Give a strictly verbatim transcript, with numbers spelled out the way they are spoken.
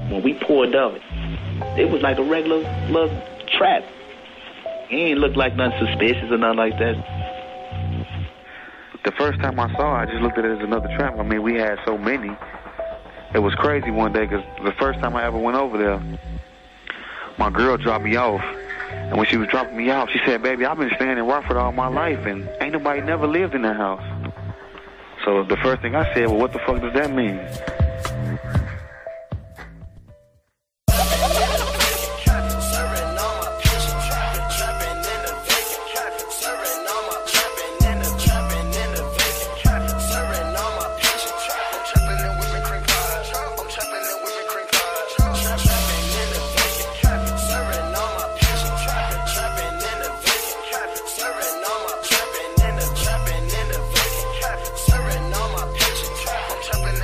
when we pulled up, it was like a regular little trap. He ain't look like nothing suspicious or nothing like that. The first time I saw it, I just looked at it as another trap. I mean, we had so many. It was crazy one day because the first time I ever went over there, my girl dropped me off. And when she was dropping me off, she said, baby, I've been staying in Rockford all my life, and ain't nobody never lived in that house. So the first thing I said, well, what the fuck does that mean?